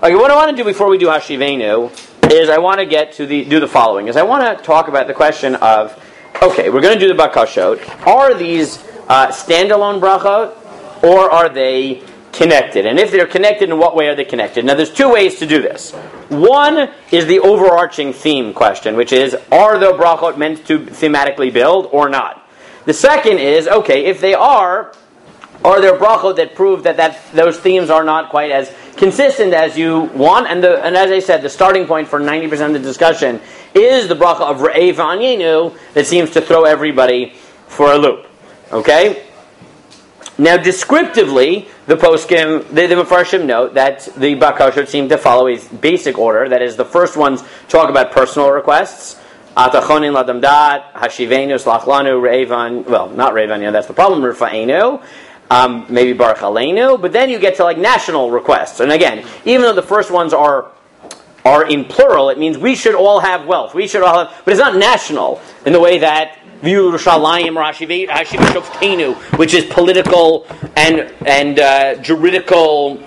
Okay, what I want to do before we do Hashivenu is I want to get to do the following. Is I want to talk about the question of, okay, we're going to do the bakashot. Are these standalone brachot, or are they connected? And if they're connected, in what way are they connected? Now, there's two ways to do this. One is the overarching theme question, which is, are the brachot meant to thematically build or not? The second is, okay, if they are there brachot that prove that those themes are not quite as consistent as you want? And as I said, the starting point for 90% of the discussion is the bracha of Re'eh v'Anyenu that seems to throw everybody for a loop. Okay? Now, descriptively, the poskim, the Mefarshim note that the bakashot seem to follow a basic order. That is, the first ones talk about personal requests. Atachonin ladamdat, hashivenu, slachlanu, re'evan. Well, not re'evanu, that's the problem. Rifa'enu, maybe baruch aleinu. But then you get to like national requests. And again, even though the first ones are in plural, it means we should all have wealth. We should all have, but it's not national in the way that Yerushalayim or Hashivenu, which is political and juridical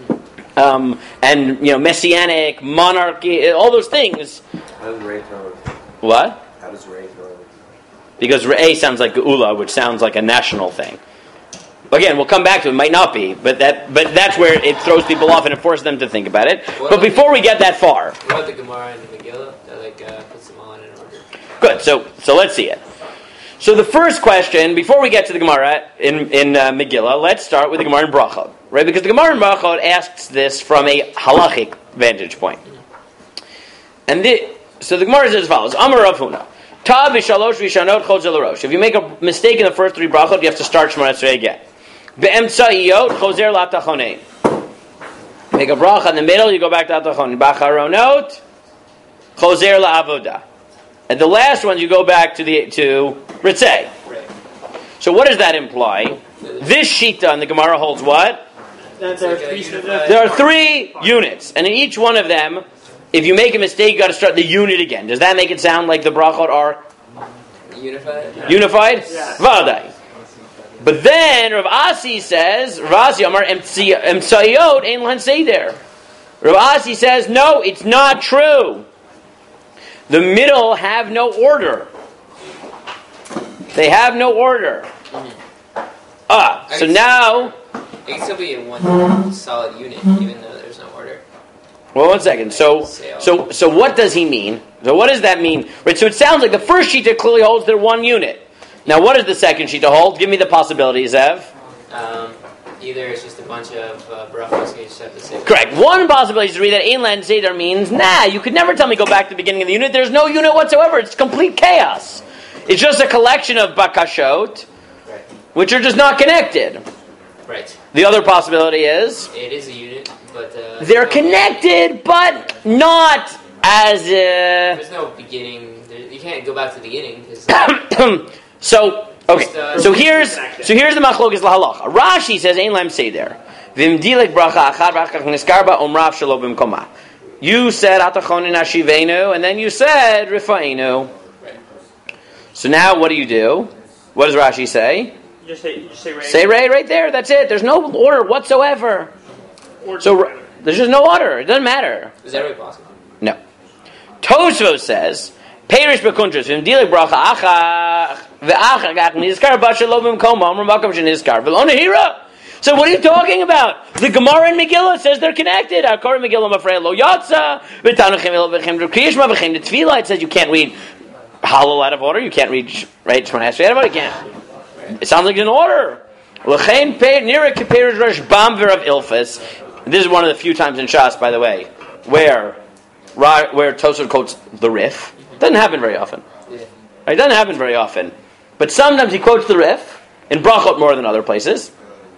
and messianic monarchy, all those things. How does Re'eh throw it? What? How does Re'eh throw it? Because Re'eh sounds like Geula, which sounds like a national thing. Again, we'll come back to it. It might not be, but that's where it throws people off and it forces them to think about it. But before we get that far, what about the Gemara and the Megillah that puts them all in order? Good. So let's see it. So the first question, before we get to the Gemara in Megillah, let's start with the Gemara in Brachot, right? Because the Gemara in Brachot asks this from a halachic vantage point. And so the Gemara says as follows: Amar Rav Huna, Ta b'shalosh v'shanot chotzer l'rosh. If you make a mistake in the first three brachot, you have to start Shemona Esrei again. Be'emtza'iyot chozer la'tachonein. Make a bracha in the middle, you go back to atachonein. B'acharonot chozer la'avodah. And the last ones, you go back to Ritzei. So what does that imply? This Shita in the Gemara holds what? There are three units. And in each one of them, if you make a mistake, you got to start the unit again. Does that make it sound like the brachot are unified? Yes. Vadai. But then Rav Asi says, Rav Asi Amar Emtsayot Ein Lan Seder. Rav Asi says, no, it's not true. The middle have no order. They have no order. So now... It can still be in one solid unit, even though there's no order. Well, one second. So what does he mean? So what does that mean? Right. So it sounds like the first shita clearly holds they're one unit. Now, what does the second shita hold? Give me the possibilities, Ev. Either it's just a bunch of brachos, you just have to say. Correct. One possibility is to read that Ein Lan Seder means, you could never tell me go back to the beginning of the unit. There's no unit whatsoever. It's complete chaos. It's just a collection of bakashot, which are just not connected. Right. The other possibility is... It is a unit, but... they're connected, but not as... There's no beginning. You can't go back to the beginning. So here's the machlokes lahalacha. Rashi says Ein Lam Seder. V'imdilek bracha achad v'achach niskarba omrav shelo b'mkoma. You said atachonin hashivenu, and then you said rifa'enu. Right. So now what do? What does Rashi say? You just say Ray. Say Ray right there. That's it. There's no order whatsoever. So there's just no order. It doesn't matter. Is that really possible? No. Tosfos says. Perish bekuntras v'imdilek bracha achach v'achach niskar b'shelo b'mkoma omrav sheniskar v'lo nehira. So what are you talking about? The Gemara in Megillah says they're connected. Akar Megillah mafrei lo yatsa v'tanuchim v'chem d'kriyishma v'chem d'tefila. It says you can't read Hallel out of order. You can't read Shemona Esrei out of order. You can't. It sounds like an order. L'chein nira k'perish Rashbam v'Rav Ilfus. This is one of the few times in Shas, by the way, where Tosfos quotes the Rif. Doesn't happen very often. It doesn't happen very often. But sometimes he quotes the Rif in Brachot more than other places.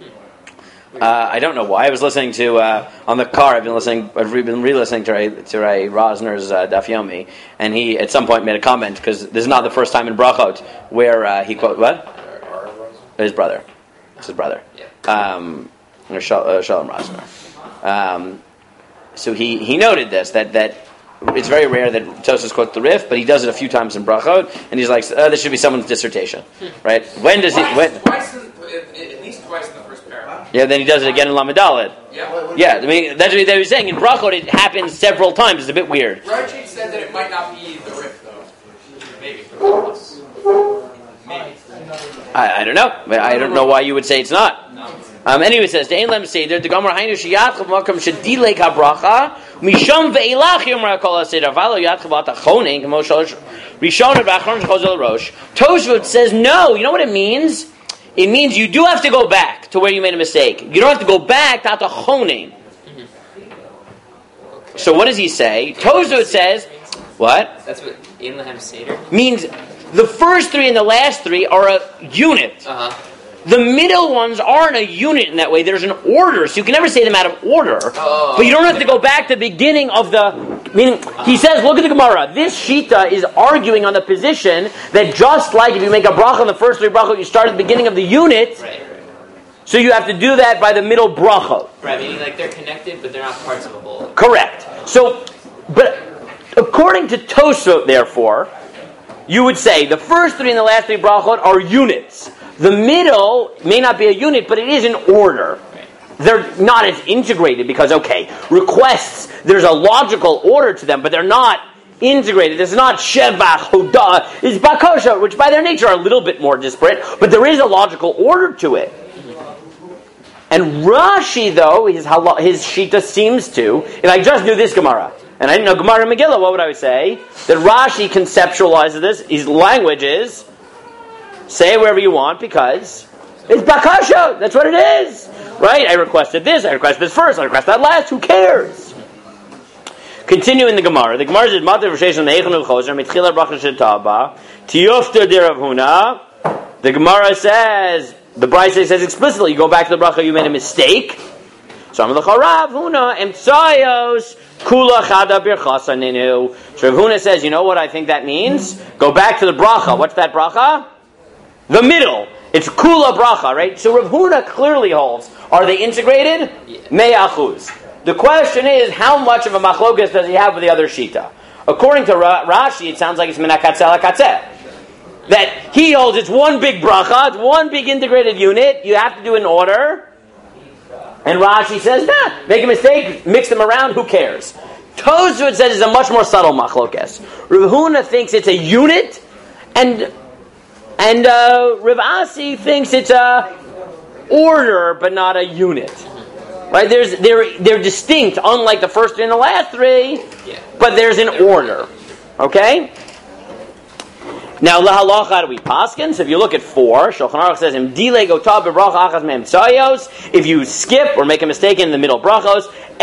I don't know why. I was listening to on the car. I've been re-listening to Ray Rosner's Daf Yomi, and he at some point made a comment because this is not the first time in Brachot where he quote what? His brother. It's his brother. Shalom Rosner. So he noted this that it's very rare that Tosfos quotes the Rif, but he does it a few times in Brachot, and he's like, this should be someone's dissertation, right? When does he? When? At least twice in the first paragraph. Yeah, then he does it again in Lamed Daled. Yeah, I mean, that's what he was saying. In Brachot, it happens several times. It's a bit weird. Rashi said that it might not be the Rif, though. Maybe. Maybe. I don't know. I don't know why you would say it's not. Anyway, it says, "Dein lem seder the Gemara hainu sheyatchav makam shedilek habracha misham ve'elach yomra kol haseder v'alo yatchav atachonin kamo shalosh rishon v'achron shechozol rosh." Tosfot says no. You know what it means? It means you do have to go back to where you made a mistake. You don't have to go back to atachonin. So what does he say? Tosfot says, what? That's what Ein Lahem Seder means. The first three and the last three are a unit. The middle ones aren't a unit in that way. There's an order, so you can never say them out of order. But you don't have to go back to the beginning of the... Meaning, he says, look at the Gemara. This Shita is arguing on the position that just like if you make a bracha in the first three brachot, you start at the beginning of the unit. Right. So you have to do that by the middle brachot. Right, meaning like they're connected, but they're not parts of a whole. Correct. So, but according to Tosfot, therefore, you would say the first three and the last three brachot are units. The middle may not be a unit, but it is an order. They're not as integrated because, requests, there's a logical order to them, but they're not integrated. It's not Shevach, Hodah, it's Bakosha, which by their nature are a little bit more disparate, but there is a logical order to it. And Rashi, though, his Shita seems to, if I just knew this Gemara, and I didn't know Gemara and Megillah, what would I say? That Rashi conceptualizes this. His language is, say it wherever you want, because it's Bakasha. That's what it is. Right? I requested this first, I request that last. Who cares? Continuing the Gemara. The Gemara says, Matav Rishon Neichanu Choser, Mitchila Bracha Shetaba, Tiyufta Dirav Huna. The Gemara says, the Brisa says explicitly, you go back to the bracha, you made a mistake. So I'm the Charav Huna, Emtsayos, Kula Chada Birchasa Ninu. So Rav Huna says, you know what I think that means? Go back to the bracha. What's that bracha? The middle. It's Kula Bracha, right? So Rav Huna clearly holds. Are they integrated? Mei Achuz. The question is, how much of a machlokas does he have with the other Shita? According to Rashi, it sounds like it's Menakatzeh Lakatzeh. That he holds it's one big bracha, it's one big integrated unit, you have to do an order. And Rashi says, make a mistake, mix them around, who cares? Tosfot says it's a much more subtle machlokas. Rav Huna thinks it's a unit, and Rav Asi thinks it's a order, but not a unit. Right? They're distinct, unlike the first three and the last three, but there's an order. Okay? Now, lahalacha, how do we paskin? So if you look at 4, Shulchan Aruch says, if you skip or make a mistake in the middle brachos,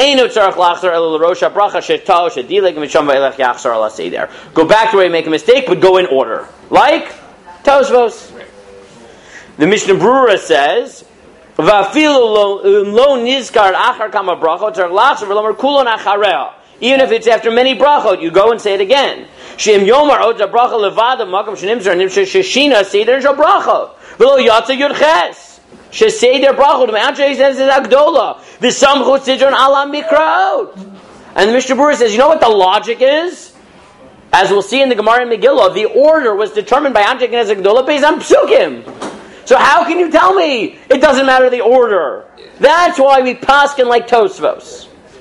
go back to where you make a mistake, but go in order. Like Tosfos. The Mishnah Brura says, even if it's after many brachot, you go and say it again. Shem Yomar Oda Bracha Levada Makam Shenimzer Nimshe Sheshina Seder Shal Bracha V'lo Yatsa Yudches Sheseder Bracha The Me'anche says is Agdola V'samchut Sidron Ala Mikraot. And the Mishnah Brura says, you know what the logic is? As we'll see in the Gemara and Megillah, the order was determined by Anche Knez Agdola based on Psukim. So how can you tell me it doesn't matter the order? That's why we paskin like Tosfos.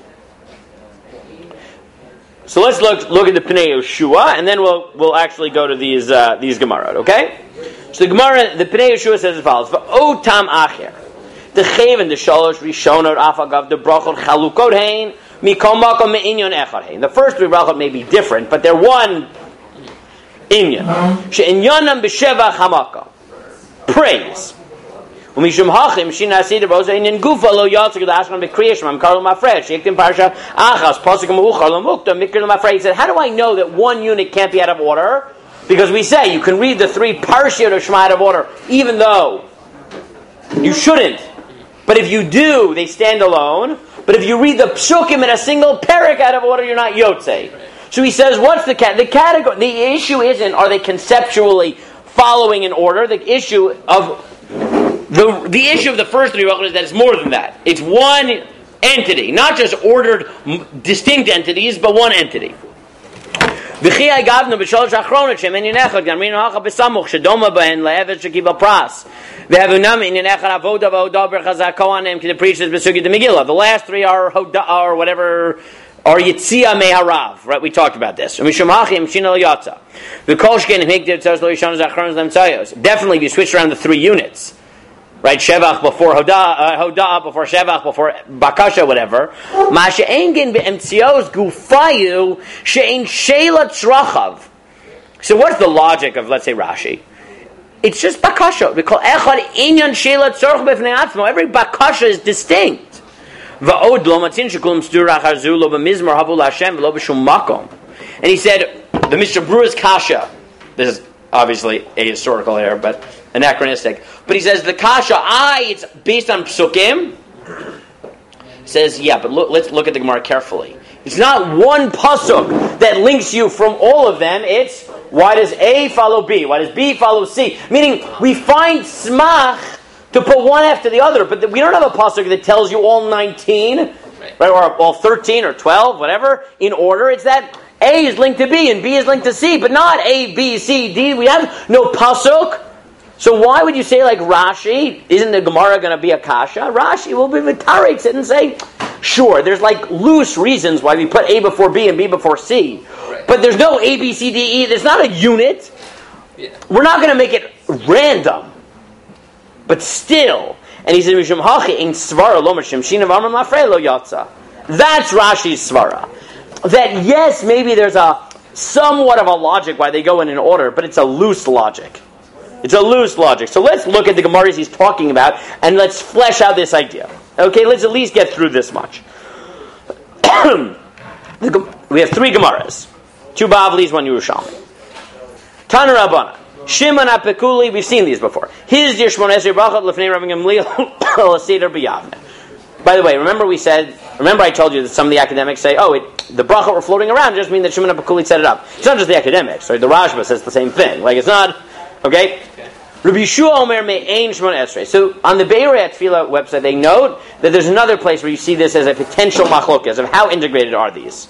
So let's look at the Pnei Yoshua, and then we'll actually go to these Gemarot, okay? So the Gemara, the Pnei Yoshua says as follows: V'otam acher, the Chaven, the Shalosh Rishonot Afagav, the Brachot Chalukot Hein, Mikom Makom Me'inyon Echad Hein. The first three brachot may be different, but they're one inyan. She'inyanam b'sheva chamaka, praise. Umishum hachim shina seder boza inyan gufa lo yatzig l'ashkan b'kriyashmam karlo mafresh yektim parsha achas pasikum uchar lo mukta mikir lo mafresh. He said, how do I know that one unit can't be out of order? Because we say you can read the 3 parshiyot of Shema out of order, even though you shouldn't. But if you do, they stand alone. But if you read the psukim in a single parak out of order, you're not yotzei. So he says, what's the category? The issue isn't are they conceptually following in order. The issue of the issue of the first 3 brachot is that it's more than that. It's one entity, not just ordered distinct entities, but one entity. And The last three are Hoda or whatever, or Yitzia Meharav, right? We talked about this. Definitely, if you switch around the three units, right? Shevach before Hoda before Shevach before Bakasha, whatever. So what's the logic of, let's say, Rashi? It's just bakasha. We call echad inyan sheila tzorch b'fnei atzmo. Every bakasha is distinct. Va'od lo matzin shekulam sdurach hazu lo b'mizmor havu l'Hashem lo b'shum makom. And he said, the Mishnah Berurah's kasha. This is obviously ahistorical here, but anachronistic. But he says the kasha, it's based on psukim. He says, yeah, but let's look at the Gemara carefully. It's not one pasuk that links you from all of them. It's why does A follow B? Why does B follow C? Meaning, we find smach to put one after the other, but we don't have a pasuk that tells you all 19, right, or all 13 or 12, whatever, in order. It's that A is linked to B and B is linked to C, but not A, B, C, D. We have no pasuk. So why would you say, like Rashi, isn't the Gemara going to be a kasha? Rashi will be v'tarek it and say, sure, there's like loose reasons why we put A before B and B before C. Right. But there's no A, B, C, D, E. There's not a unit. Yeah. We're not going to make it random. But still. And he said, Mishum hachi in svara lo mashim shinav amram lafrei lo yatsa. That's Rashi's svara. That yes, maybe there's a somewhat of a logic why they go in order, but it's a loose logic. It's a loose logic. So let's look at the Gemaras he's talking about and let's flesh out this idea. Okay, let's at least get through this much. We have three Gemaras. 2 Bavlis, 1 Yerushalmi. Tana Rabbana. Shimon HaPekuli, we've seen these before. His Dir Shmon Esrei Brachot Lefnei Rabbi Gamliel L'Seder B'Yavne. By the way, remember I told you that some of the academics say, the brachot were floating around just mean that Shimon HaPekuli set it up. It's not just the academics, right? The Rashba says the same thing. Like, it's not, okay? Rabbi Yeshua Omer Me'ein Shmon Esrei. So on the Beirei Tefillah website, they note that there's another place where you see this as a potential machlokes of how integrated are these.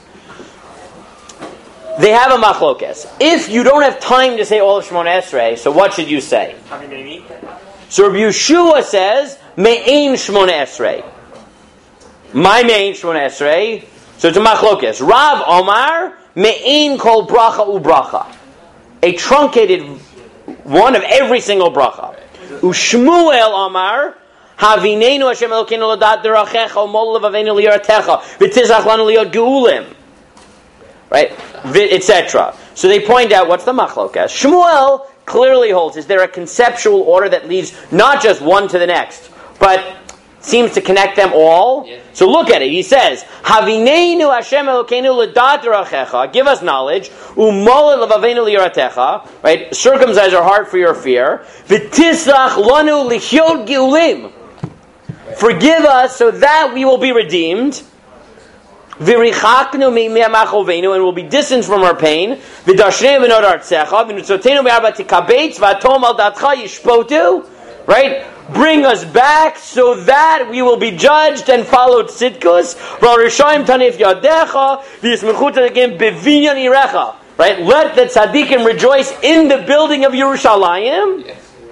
They have a machlokes. If you don't have time to say all of Shmon Esrei, so what should you say? So Rabbi Yeshua says Me'ein Shmon Esrei. My Me'ein Shmon Esrei. So it's a machlokes. Rav Omar Me'ein Kol Bracha Ubracha. A truncated one of every single bracha. Ushmuel Amar Havinenu Hashem Elokeinu L'dat Derachecha U'mol Levaveinu L'yiratecha V'tizach Lanu L'yot Geulim, right, etc. So they point out what's the machlokas. Shmuel clearly holds, is there a conceptual order that leads not just one to the next, but seems to connect them all? Yeah. So look at it. He says, Havineinu Hashem Elokeinu l'dat derachecha, give us knowledge, u'mol levaveinu liyiratecha, right? Circumcise our heart for your fear. V'tisach lanu lichyot geulim. Forgive us so that we will be redeemed. V'richaknu mi'amachovenu, and will be distanced from our pain. V'dashnei v'nod artzecha, v'nutzotenu me'arba tikabetz, v'atom al datcha yishpotu, right? Bring us back so that we will be judged and followed tzidkus. Right? Let the tzaddikim rejoice in the building of Yerushalayim.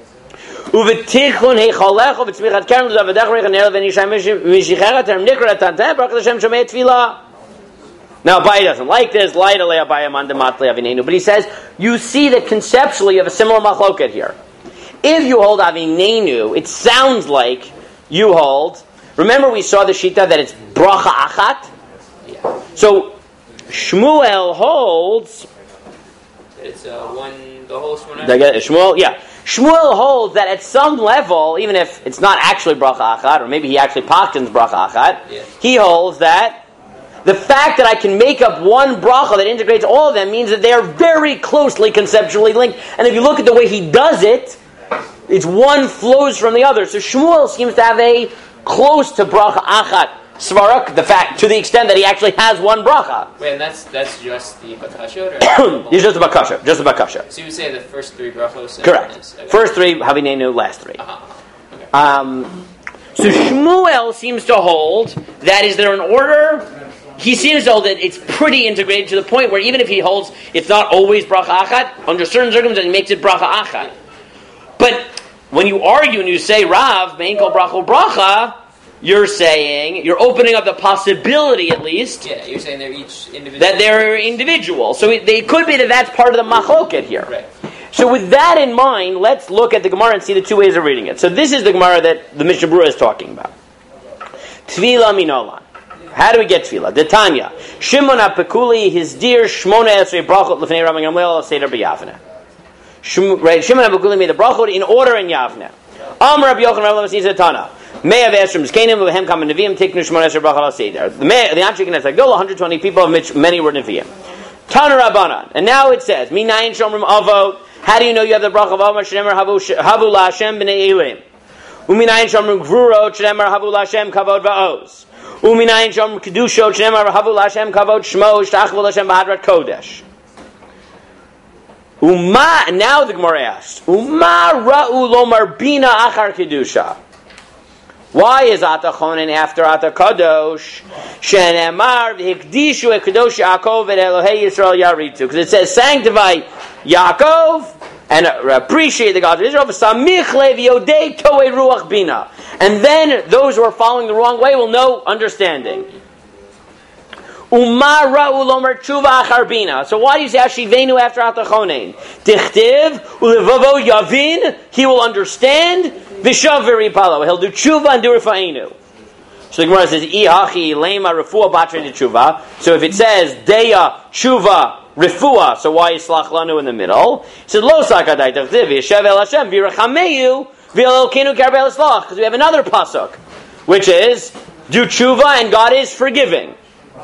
Now Abai doesn't like this. But he says, you see that conceptually of a similar machloket here. If you hold Avinenu, it sounds like you hold. Remember, we saw the shita that it's bracha achat. Yeah. So Shmuel holds. It's one. The whole Shmuel. Shmuel holds that at some level, even if it's not actually bracha achat, or maybe he actually paktins bracha achat, he holds that the fact that I can make up one bracha that integrates all of them means that they are very closely conceptually linked. And if you look at the way he does it, it's one flows from the other. So Shmuel seems to have a close to bracha achat svarak, the fact to the extent that he actually has one bracha. Wait, and that's just the bakasha, or it's just the bakasha. So you would say the first three brachos. Correct. Okay. First three havinenu, last three. Okay. So Shmuel seems to hold that is there an order? He seems to hold that it's pretty integrated to the point where even if he holds it's not always bracha achat, under certain circumstances he makes it bracha achat. But when you argue and you say Rav, Mein Kol Bracha Bracha, you're saying, you're opening up the possibility at least. Yeah, you're saying they're each individual. That they're individual. So they could be that that's part of the machloket here. Right. So with that in mind, let's look at the Gemara and see the two ways of reading it. So this is the Gemara that the Mishnah Berurah is talking about. Tefillah minolan. How do we get tefillah? The Tanya. Shimon HaPekuli, his dear Shmona Esrei Brachot L'fnei Rabbi Gamliel Seder b'Yavne. Shimon HaPekuli made the brachot in order in Yavne. Amar Rabbi Yochanan Rabbi Lamasi Tana. May have asked from Zkanim of Hem Kam Nevi'im Tiknu Shmona Esrei Brachot Seder. The Anshe Knesset Gul 120 people of which many were Nevi'im. Tana Rabbanan. And now it says, Minayin Shomrim Avot. How do you know you have the bracha of Amar Shnemer Havu LaHashem B'nei Elim? Uminayin Shomrim Gvurot Shnemer Havu LaHashem Kavod Va'oz. Uminayin Shomrim Kedushot Shnemer Havu LaHashem Kavod Shmo Shtachvu LaHashem B'Hadrat Kodesh. Uma, now the Gemara asks, Uma Ra'u Lomar Bina Achar Kedusha. Why is Atachonin after Atakadosh? Shenemar v'hikdishu ekadosh Yaakov and Elohei Yisrael Yaritu. Because it says sanctify Yaakov and appreciate the God of Israel. V'samich lev yodei toei ruach bina. And then those who are following the wrong way will know understanding. Umar ra'u lomer tshuva achar bina. So why do you say Ashivenu after Atachonin? Dichtiv ulevavo yavin. He will understand. Vishav v'ripalo. He'll do tshuva and do rifa'inu. So the Gemara says, Ihachi lema refuah batre de tshuva. So if it says deya tshuva refuah, so why is slach lanu in the middle? He said lo sakadai tachtiv v'yeshev el Hashem v'yirachameyu v'yelokenu karbel eslach. Because we have another pasuk, which is do tshuva and God is forgiving.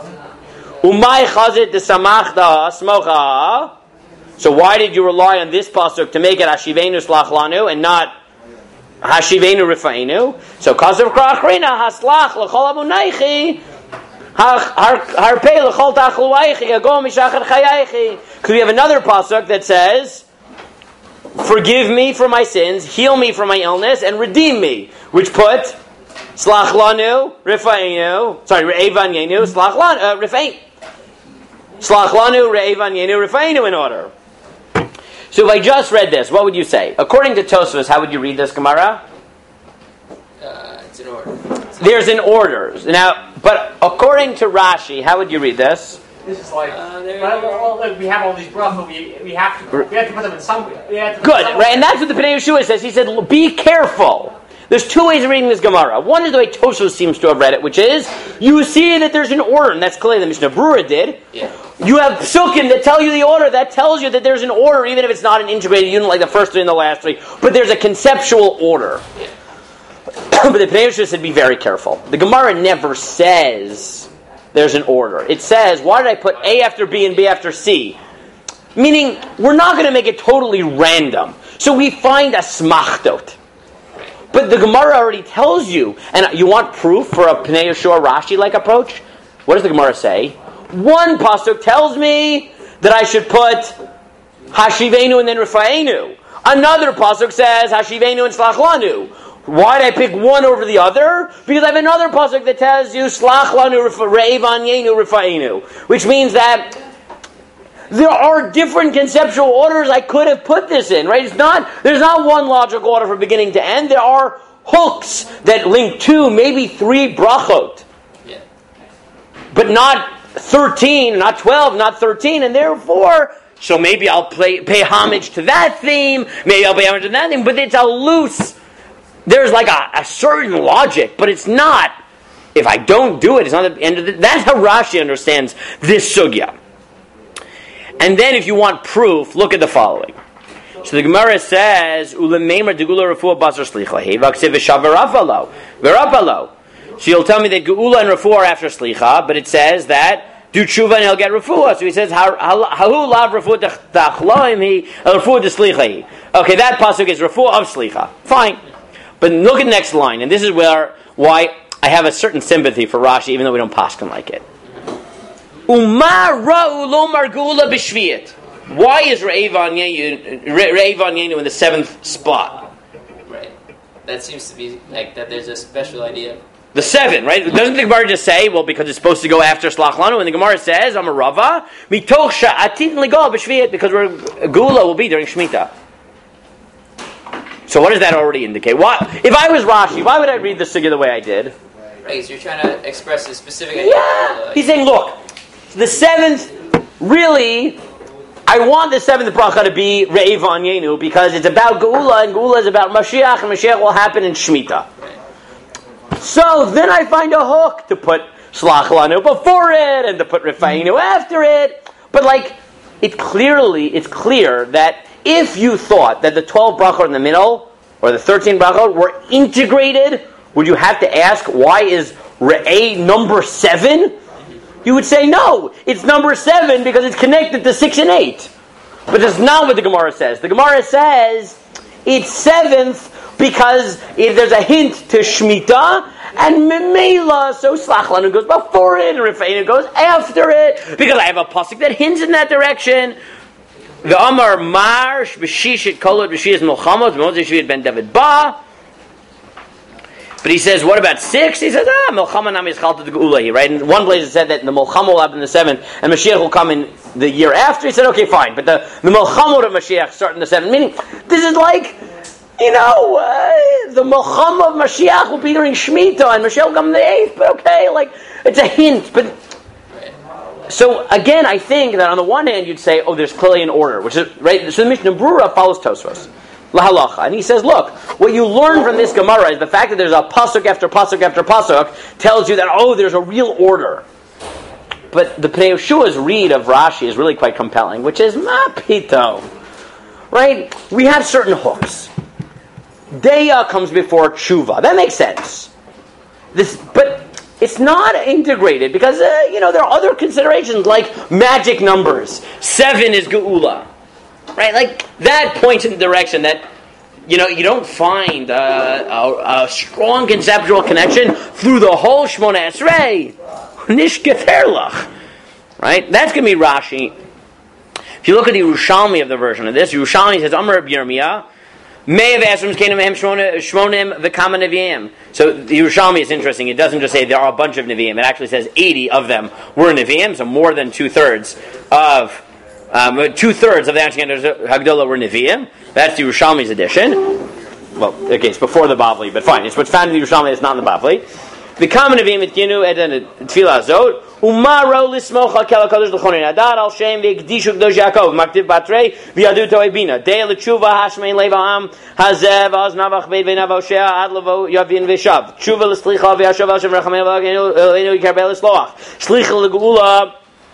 Umay chazit desamachta smocha. So why did you rely on this pasuk to make it Hashivenu slach lanu and not Hashivenu Rifainu? So Kazav Krachrina Haslach L'chol Abunaychi Harpei L'chol Tachluaychi Agom Mishachar Chayaychi. Because we have another pasuk that says, forgive me for my sins, heal me from my illness, and redeem me, which put Slach Lanu Rifainu, Re'evan Yenu Slach Lanu Rifain, Slach Lanu Re'evan Yenu Rifainu in order. So if I just read this, what would you say? According to Tosfos, how would you read this Gemara? It's in order. There's an order. Now, but according to Rashi, how would you read this? This is like, we have all these brachos, we have to put them in some way. Good, right? And that's what the Pnei Yeshua says. He said, be careful. There's two ways of reading this Gemara. One is the way Tosfos seems to have read it, which is, you see that there's an order, and that's clearly the Mishnah Berurah did. Yeah. You have psukim that tell you the order. That tells you that there's an order, even if it's not an integrated unit like the first three and the last three. But there's a conceptual order. Yeah. But the Pnei Yeshua said, be very careful. The Gemara never says there's an order. It says, why did I put A after B and B after C? Meaning, we're not going to make it totally random. So we find a smachtot. But the Gemara already tells you, and you want proof for a Pnei Yeshua Rashi-like approach? What does the Gemara say? One pasuk tells me that I should put Hashivenu and then Rifaenu. Another pasuk says Hashivenu and Slach Lanu. Why did I pick one over the other? Because I have another pasuk that tells you Slach Lanu Re'evan Yenu Rifaenu, which means that there are different conceptual orders I could have put this in, right? There's not one logical order from beginning to end. There are hooks that link two, maybe three brachot. Yeah. But not 13, not 12, not 13, and therefore, so maybe I'll pay homage to that theme, maybe I'll pay homage to that theme, but it's a loose, there's like a certain logic, but it's not, if I don't do it, it's not the end of the, that's how Rashi understands this sugya. And then if you want proof, look at the following. So the Gemara says, Ulemeimer degula refuah basar slicha, hevaksiv v'shav v'rapalo. So you'll tell me that geula and refuah are after slicha, but it says that do tshuva and he'll get refuah. So he says, Hahu lav refuah d'achloim hi, refuah d'slicha hi. Okay, that pasuk is refuah of slicha. Fine. But look at the next line, and this is why I have a certain sympathy for Rashi, even though we don't paskin like it. Umar ra'u lomar geula b'shviyat. Why is Re'evan Yenu in the seventh spot? Right. That seems to be like that there's a special idea. The seven, right? Doesn't the Gemara just say, well, because it's supposed to go after Slach Lanu, and the Gemara says, I'm a Rava, mitoch sha'atin l'gol b'shviyat, because Geula will be during Shemitah. So what does that already indicate? If I was Rashi, why would I read the sugya the way I did? Right, so you're trying to express a specific idea. Yeah. He's saying, look, the seventh, really, I want the seventh bracha to be Re'ei V'Anyenu because it's about Geula, and Geula is about Mashiach, and Mashiach will happen in Shemitah. So then I find a hook to put Shlach Lanu before it, and to put Refa'inu after it. But it's clear that if you thought that the 12 brachot in the middle, or the 13 brachot, were integrated, would you have to ask, why is Re'ei number 7? You would say, no, it's number 7 because it's connected to 6 and 8. But that's not what the Gemara says. The Gemara says it's 7th because there's a hint to Shemitah, and Memela, so Slach Lanu goes before it, and Refa'inu goes after it, because I have a pasuk that hints in that direction. The Amar Mar B'Shishit Kolot B'Shiyas Milchamos Moses Shvit Ben David Ba. But he says, what about 6? He says, Milchama Nam Yischalta the Geula here, right? In one place it said that the Milchama will happen in the 7th, and Mashiach will come in the year after. He said, okay, fine, but the Milchama of Mashiach start in the 7th. Meaning, this is the Milchama of Mashiach will be during Shemitah, and Mashiach will come in the 8th, but okay, it's a hint, but... So again, I think that on the one hand you'd say, there's clearly an order, which is right. So the Mishnah Brura follows Tosfos, lahalacha, and he says, look, what you learn from this Gemara is the fact that there's a pasuk after pasuk after pasuk tells you that there's a real order. But the Pnei Yeshua's read of Rashi is really quite compelling, which is mapito, right? We have certain hooks. Deya comes before tshuva. That makes sense. But it's not integrated because, there are other considerations like magic numbers. 7 is Geula. Right? That points in the direction that, you don't find a strong conceptual connection through the whole Shmona Esrei. Nishketerlach. Right? That's going to be Rashi. If you look at the Yerushalmi of the version of this, Yerushalmi says, Amar Rabbi Yirmiyah, May have Esrams came to him Shmonim v'kama Nevi'im. So the Yerushalmi is interesting. It doesn't just say there are a bunch of Nevi'im. It actually says 80 of them were Nevi'im, so more than 2/3 of the Anshe Hagdolah were Nevi'im. That's the Yerushalmi's edition. Well, okay, it's before the Bavli, but fine. It's what's found in the Yerushalmi. It's not in the Bavli. V'kama Nevi'im etkinu eden tefillah azot. Umaro lismocha kel hakadosh l'chonin adad al shem v'ikdishu k'dosh Yaakov maktiv batrei v'yadu to'ebina dei l'tshuva hashmein levaam hazev az navach beid v'navoshea ad levo yavin v'shav tshuva l'slicha v'yashav al shem rachamei v'agenu yikarbel l'sloach slicha l'geula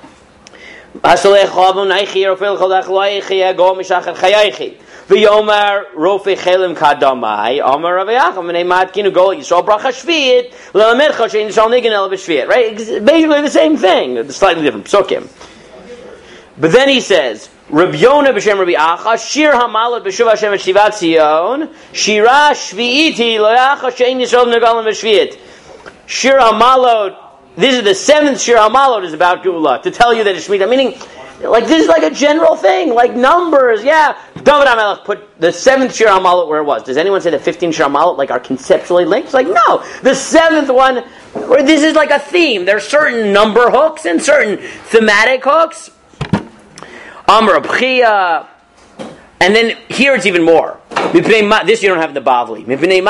hasolech chavon naichi rofel chodach loichi go mishachet chayaychi v'yomer rofe chelim kadamai Amar Rav Yacham v'nei matkinu go yisrael bracha shviit l'lamercha shein yisrael nigan el b'shviit. Right, basically the same thing, slightly different psukim. But then he says, Rabbi Yonah b'shem Rabbi Acha shir hamalot b'shuv Hashem et shivat Zion shira shviiti l'yacha shein yisrael nigan el b'shviit. Shir hamalot. This is the 7th shir hamalot is about Geula to tell you that it's Shemitah. Meaning, this is a general thing, numbers. Yeah, David HaMelech put the 7th Shir HaMalot where it was. Does anyone say the 15 Shir HaMalot are conceptually linked? It's no. The 7th one, this is a theme. There are certain number hooks and certain thematic hooks. Amr Abchia. And then here it's even more. This you don't have in the Bavli.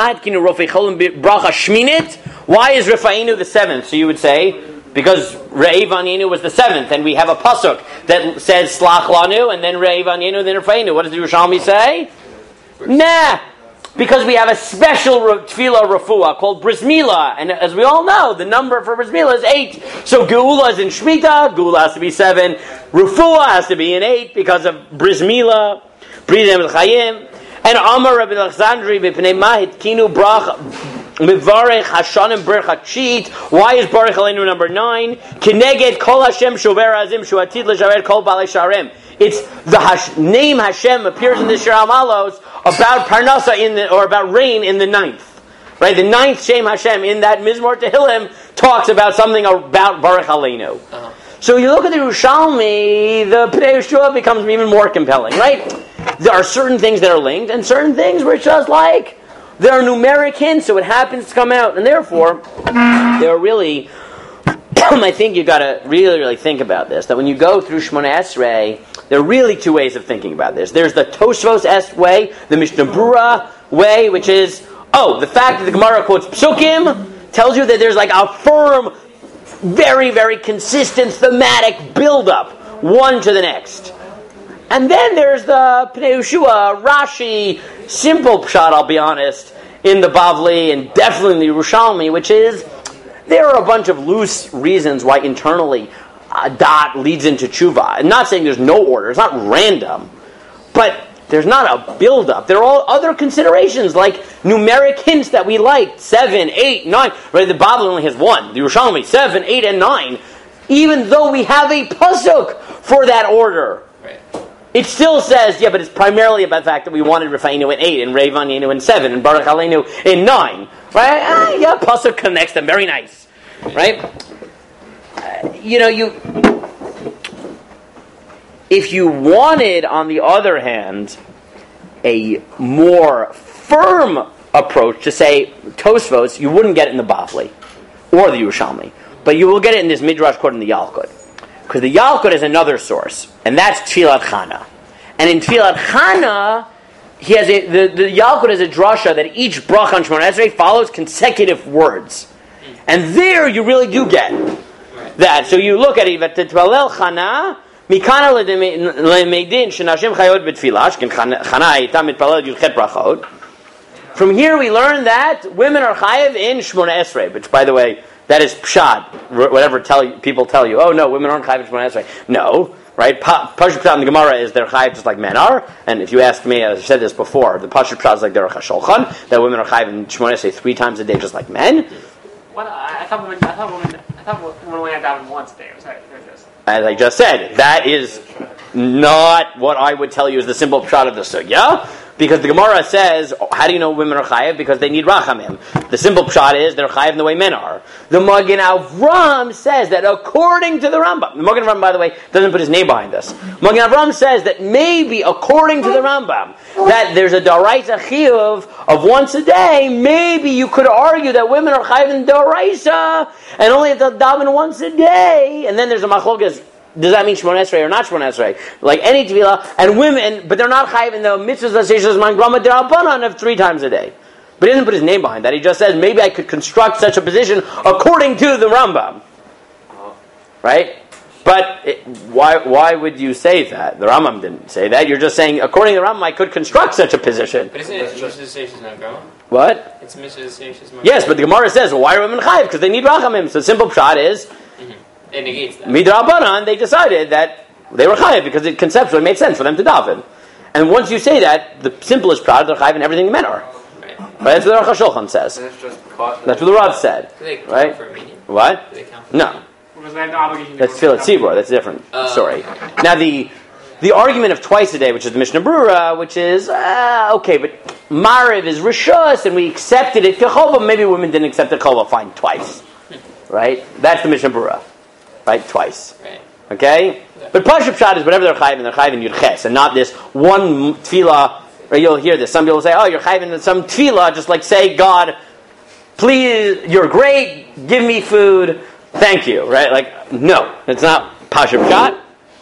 Why is Refa'inu the 7th? So you would say, because Re'ei V'Anyenu was the 7th, and we have a pasuk that says Slach Lanu, and then Re'ei V'Anyenu, then Refa'inu. What does the Yerushalmi say? Nah, because we have a special tefillah refuah called Bris Milah, and as we all know, the number for Bris Milah is 8. So Geula is in Shemitah, Geula has to be 7. Refuah has to be in 8 because of Bris Milah, Bridem L'Chayim, and Amar Rabbi Alexandri B'Pnei Mahit Kinu Brach. Mivarech Hashanim Bercha Cheat. Why is Baruch Aleinu number 9? Kineged Kol Hashem Shover Azim Shuatid L'Shaver Kol Balei Sharem. It's the name Hashem appears in the Shir HaMalos about Parnasa or about rain in the 9th. Right, the 9th Shem Hashem in that Mizmor Tehillim talks about something about Baruch Aleinu. So you look at the Yerushalmi, the Pnei Yeshua becomes even more compelling. Right, there are certain things that are linked, and certain things where it's just there are numeric hints, so it happens to come out. And therefore, there are really, I think you've got to really, really think about this, that when you go through Shmona Esrei, there are really 2 ways of thinking about this. There's the Tosfos way, the Mishnah Brura, way, which is, the fact that the Gemara quotes Psukim tells you that there's like a firm, very, very consistent thematic build-up, one to the next. And then there's the Pnei Yehoshua, Rashi, simple pshat, I'll be honest, in the Bavli and definitely in the Yerushalmi, which is, there are a bunch of loose reasons why internally dot leads into tshuva. I'm not saying there's no order, it's not random, but there's not a build-up. There are all other considerations, like numeric hints that we like, 7, 8, 9. Right? The Bible only has 1. The Yerushalmi, 7, 8, and 9. Even though we have a pasuk for that order. Right. It still says, but it's primarily about the fact that we wanted Rafa'inu in 8, and Revaninu in 7, and Baruch Aleinu in 9. Right? Pasuk connects them. Very nice. Right? If you wanted, on the other hand, a more firm approach to say Tosfos, you wouldn't get it in the Bavli or the Yerushalmi, but you will get it in this Midrash quote in the Yalkut, because the Yalkut is another source, and that's Tfilat Chana. And in Tfilat Chana, he has the Yalkut is a drasha that each bracha on Shemona Esrei follows consecutive words, and there you really do get that. So you look at it, V'tetpalel Chana. Mikana lemeidin shenashim chayot betfilah, shken Chana hayta mitpalel yudchet brachot. From here we learn that women are chayev in Shmona Esrei, which, by the way, that is pshat. Whatever people tell you, no, women aren't chayev in Shmona Esrei. No, right? Pashut pshat in the Gemara is they're chayev just like men are. And if you ask me, as I've said this before, the Pashut pshat is like they're a chasholchan, that women are chayev in Shmona Esrei 3 times a day, just like men. Well, I thought women only had daven once a day. As I just said, that is not what I would tell you is the simple pshat of the sugya, because the Gemara says, how do you know women are chayev? Because they need rachamim. The simple pshat is they're chayev in the way men are. The Magen Avram says that according to the Rambam, the Magen Avram, by the way, doesn't put his name behind this. Magen Avram says that maybe according to the Rambam, that there's a daraisa chiyuv of once a day. Maybe you could argue that women are chayev in daraisa and only have to daven once a day. And then there's a machlokas. Does that mean Shmona Esrei or not Shmona Esrei? Like any tefillah, and women, but they're not chayiv in the mitzvahs that seishes man grama derabanan of 3 times a day. But he doesn't put his name behind that. He just says maybe I could construct such a position according to the Rambam, right? But why would you say that? The Rambam didn't say that. You're just saying according to the Rambam I could construct such a position. But isn't it mitzvahs seishes man grama? What? It's mitzvahs seishes man grama. Yes, but the Gemara says, well, why are women chayiv? Because they need rachamim. So the simple pshat is. It negates that. Midrabanan, they decided that they were chayiv because it conceptually made sense for them to daven. And once you say that, the simplest pshat, they're chayiv in everything men are. Right? That's what the Aruch HaShulchan says. That's what the Rav said. Do they count right? for a meaning? What? Do they count for No. Because they have no obligation. That's Tfilat Tzibor. That's a different story. Now the argument of twice a day, which is the Mishnah Brura, which is okay, but Mariv is Rishus, and we accepted it Kechova. Maybe women didn't accept it Kechova. Fine, twice. Right? That's the Mishnah Brura. Right? Twice. Right. Okay? But Pashup Pshat is whatever they're chayiv, and they're chayiv in Yudches, and not this one tefillah, or you'll hear this. Some people say, you're chayiv in some tefillah, just like say, God, please, you're great, give me food, thank you. Right? Like, no, it's not Pashup Pshat.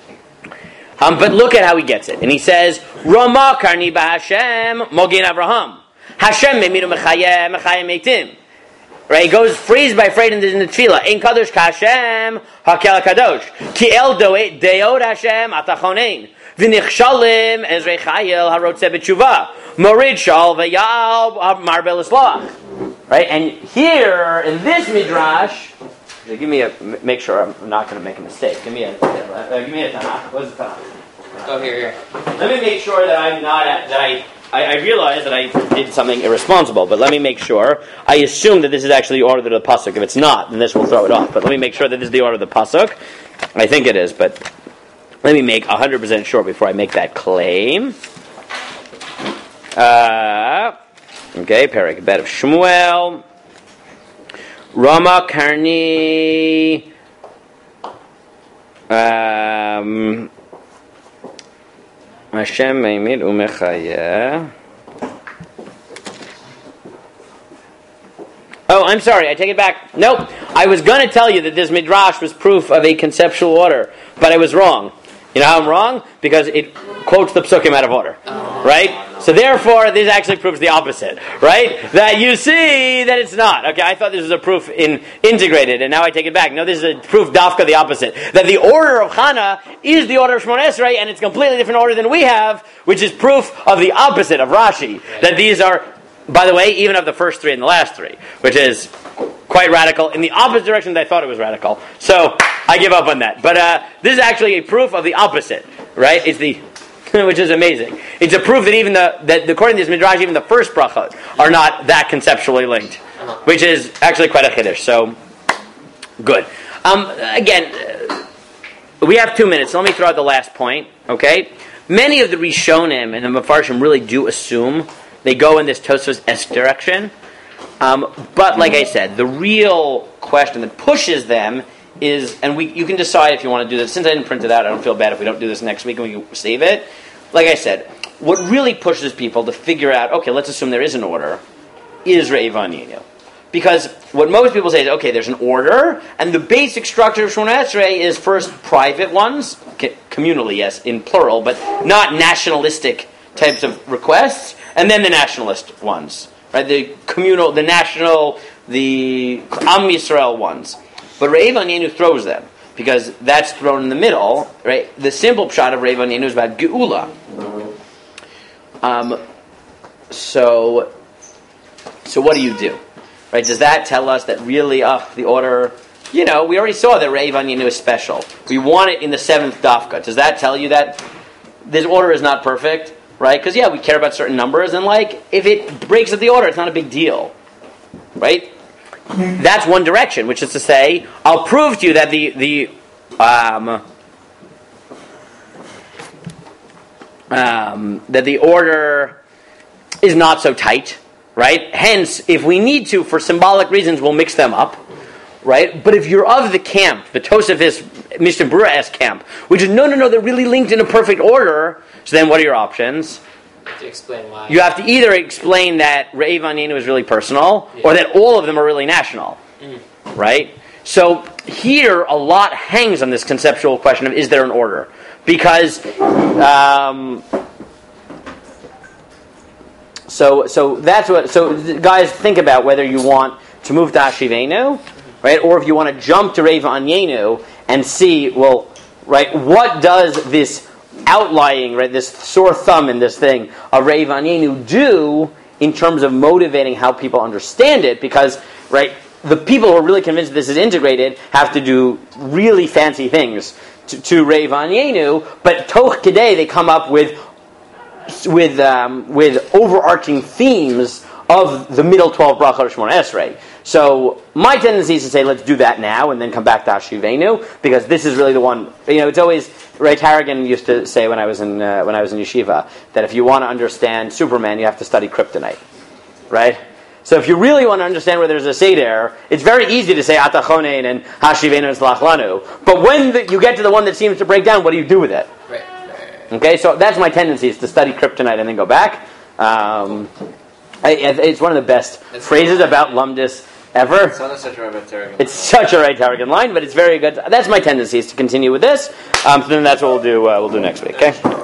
But look at how he gets it. And he says, Rama karni b'Hashem mogin Avraham. Hashem memiru mechayeh meitim. Right, he goes phrase by phrase in the tefillah. Ein kadosh kashem hakel kadosh. Ki el deod Hashem atachonein. V'nichshalim ezrei chayil harotze b'tshuva. Morid shal v'yal marbel isloach. Right, and here in this midrash, make sure I'm not going to make a mistake. Give me a tanakh. What's the tanakh? Oh, here. Let me make sure that I'm not I realize that I did something irresponsible, but let me make sure. I assume that this is actually the order of the pasuk. If it's not, then this will throw it off. But let me make sure that this is the order of the pasuk. I think it is, but let me make 100% sure before I make that claim. Okay, Perek Bet of Shmuel. Rama Karni. Hashem meimid umechayeh. Oh, I'm sorry, I take it back. Nope. I was going to tell you that this midrash was proof of a conceptual order, but I was wrong. You know how I'm wrong? Because it quotes the psukim out of order, right? So therefore, this actually proves the opposite, right? That you see that it's not. Okay, I thought this was a proof in integrated, and now I take it back. No, this is a proof dafka the opposite. That the order of Chana is the order of Shemona Esrei, and it's a completely different order than we have, which is proof of the opposite of Rashi. That these are, by the way, even of the first three and the last three, which is quite radical, in the opposite direction that I thought it was radical. So, I give up on that. But this is actually a proof of the opposite, right? It's the, which is amazing. It's a proof that even that according to this Midrash, even the first brachot are not that conceptually linked, which is actually quite a chiddush. So, good. Again, we have 2 minutes. So let me throw out the last point, okay? Many of the Rishonim and the Mefarshim really do assume they go in this Tosfos-esque direction. But like I said, the real question that pushes them is, and you can decide if you want to do this. Since I didn't print it out, I don't feel bad if we don't do this next week and we can save it. Like I said, what really pushes people to figure out, okay, let's assume there is an order, is Re'eva Yenu. Because what most people say is, okay, there's an order, and the basic structure of Shemona Esrei is first private ones, communally, yes, in plural, but not nationalistic types of requests, and then the nationalist ones. Right, the communal, the national, the Am Yisrael ones. But Re'eva Yenu throws them, because that's thrown in the middle, right? The simple pshat of Re'eva Yenu is about Geula. So what do? Right, does that tell us that really, the order, we already saw that Re'eva Yenu is special. We want it in the 7th dafka. Does that tell you that this order is not perfect? Right? Because, we care about certain numbers, and, if it breaks up the order, it's not a big deal. Right? That's one direction, which is to say, I'll prove to you that that the order is not so tight, right? Hence, if we need to, for symbolic reasons, we'll mix them up, right? But if you're of the camp, the Tosafist, Mishnah Berurah-esque camp, which is, no, they're really linked in a perfect order, so then what are your options? To explain why. You have to either explain that Re'eva Yenu is really personal, or that all of them are really national, right? So here, a lot hangs on this conceptual question of, is there an order? Because, so that's what. So guys, think about whether you want to move to Ashivenu, right, or if you want to jump to Re'eva Yenu and see, well, right, what does this outlying, right, this sore thumb in this thing of Re'eva Yenu do in terms of motivating how people understand it? Because, right, the people who are really convinced this is integrated have to do really fancy things to Re'eva Yenu, but toch kedei they come up with overarching themes of the middle 12 brachot of Shemona Esrei. So my tendency is to say, let's do that now and then come back to Ashivenu, because this is really the one. It's always, Ray Tarragon used to say when I was in yeshiva that if you want to understand Superman, you have to study kryptonite, right? So if you really want to understand where there's a seder, it's very easy to say Atachonein and Hashivenu and Slach Lanu. But when you get to the one that seems to break down, what do you do with it? Right. Okay, so that's my tendency, is to study kryptonite and then go back. It's one of the best phrases about Lumdis ever. It's not such a Ray Tarragon. It's such a Ray Tarragon line, but it's very good. That's my tendency, is to continue with this. So then that's what we'll do next week. Okay.